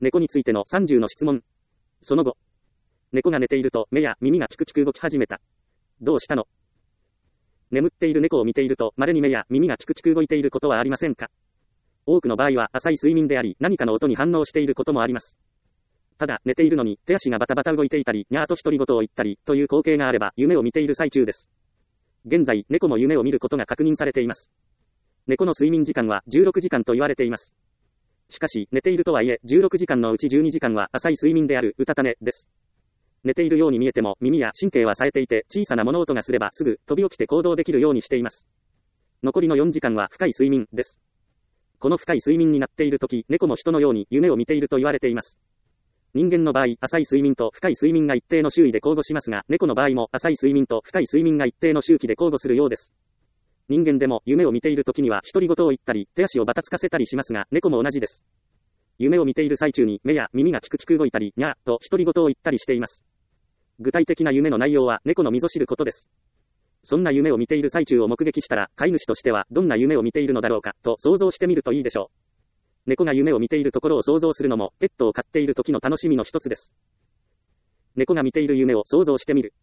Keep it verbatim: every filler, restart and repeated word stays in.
猫についてのさんじゅうの質問。その後。猫が寝ていると目や耳がチクチク動き始めた。どうしたの？眠っている猫を見ていると稀に目や耳がチクチク動いていることはありませんか？多くの場合は浅い睡眠であり、何かの音に反応していることもあります。ただ、寝ているのに手足がバタバタ動いていたり、にゃーと独り言を言ったり、という光景があれば、夢を見ている最中です。現在、猫も夢を見ることが確認されています。猫の睡眠時間はじゅうろくじかんと言われています。しかし、寝ているとはいえ、じゅうろくじかんのうちじゅうにじかんは浅い睡眠である、うたた寝です。寝ているように見えても、耳や神経は冴えていて、小さな物音がすればすぐ飛び起きて行動できるようにしています。残りのよんじかんは深い睡眠です。この深い睡眠になっているとき、猫も人のように夢を見ていると言われています。人間の場合、浅い睡眠と深い睡眠が一定の周囲で交互しますが、猫の場合も浅い睡眠と深い睡眠が一定の周期で交互するようです。人間でも夢を見ているときには独り言を言ったり、手足をバタつかせたりしますが、猫も同じです。夢を見ている最中に目や耳がチクチク動いたり、にゃーと独り言を言ったりしています。具体的な夢の内容は猫の溝知ることです。そんな夢を見ている最中を目撃したら、飼い主としてはどんな夢を見ているのだろうか、と想像してみるといいでしょう。猫が夢を見ているところを想像するのも、ペットを飼っている時の楽しみの一つです。猫が見ている夢を想像してみる。